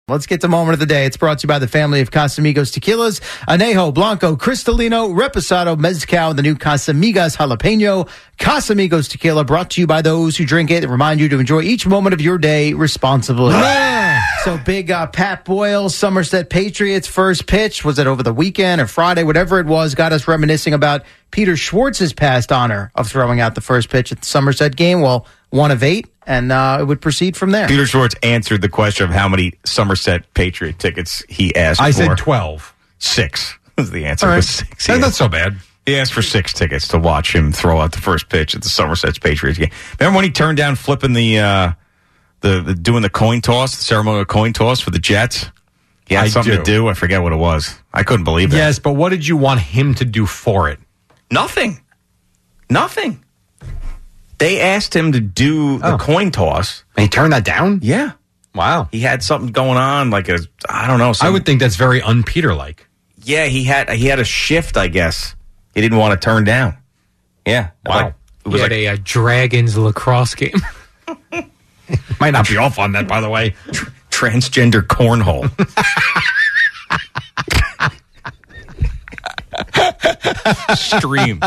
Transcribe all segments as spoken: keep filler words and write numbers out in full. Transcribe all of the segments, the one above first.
Let's get to moment of the day. It's brought to you by the family of Casamigos tequilas, Anejo, Blanco, Cristalino, Reposado, Mezcal, and the new Casamigas Jalapeno. Casamigos tequila brought to you by those who drink it and remind you to enjoy each moment of your day responsibly. So big uh, Pat Boyle, Somerset Patriots first pitch. Was it over the weekend or Friday? Whatever it was, got us reminiscing about Peter Schwartz's past honor of throwing out the first pitch at the Somerset game. Well, one of eight, and uh, it would proceed from there. Peter Schwartz answered the question of how many Somerset Patriot tickets he asked I for. I said twelve. Six was the answer. All right. Was six. That's not so bad. He asked for six tickets to watch him throw out the first pitch at the Somerset Patriots game. Remember when he turned down flipping the, uh, the, the doing the coin toss, the ceremonial coin toss for the Jets? He had I something do. to do. I forget what it was. I couldn't believe it. Yes, but what did you want him to do for it? Nothing. Nothing. They asked him to do the Oh. coin toss. And he turned that down? Yeah. Wow. He had something going on, like a, I don't know. Some, I would think that's very un-Peter-like. Yeah, he had he had a shift, I guess. He didn't want to turn down. Yeah. Wow. Like, it was He had like a, uh Dragons lacrosse game. Might not be off on that, by the way. transgender cornhole. Stream.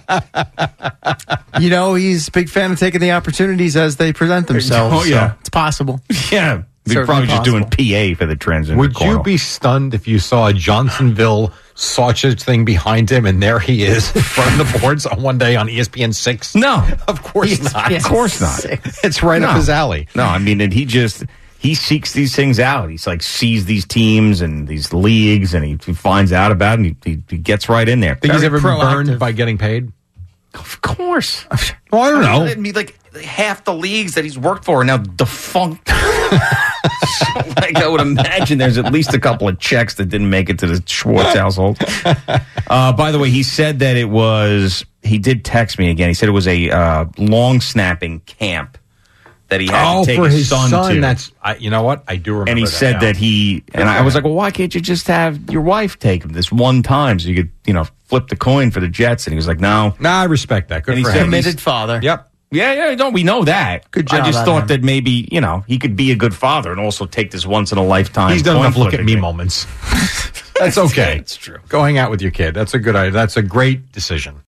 You know, he's a big fan of taking the opportunities as they present themselves. Oh, yeah. So it's possible. Yeah. He's Certainly probably just doing possible. P A for the transgender Would cornhole. you be stunned if you saw a Johnsonville sausage thing behind him and there he is in front of the boards on one day on E S P N six? No. Of course not. Of course not. It's right No. up his alley. No, I mean, and he just, he seeks these things out. He's like, sees these tems and these leagues, and he, he finds out about it, and he, he, he gets right in there. Think he's Very ever been burned proactive. by getting paid? Of course. Well, I don't know. I mean, like, half the leagues that he's worked for are now defunct. So, like, I would imagine there's at least a couple of checks that didn't make it to the Schwartz household. Uh, by the way, he said that it was, he did text me again. He said it was a uh, long snapping camp that he had Oh, to take for his, his son, son. to. That's I, you know what I do remember. And he that said now. that he, and I was like, well, why can't you just have your wife take him this one time so you could, you know, flip the coin for the Jets? And he was like, no. Nah, I respect that. Good And he for said him. Committed father. Yep. Yeah, yeah, no, we know that. Good job I just out of thought him. that maybe, you know, he could be a good father and also take this once in a lifetime. He's done coin enough look at flipping me thing. moments. That's okay. It's true. Going out with your kid. That's a good idea. That's a great decision.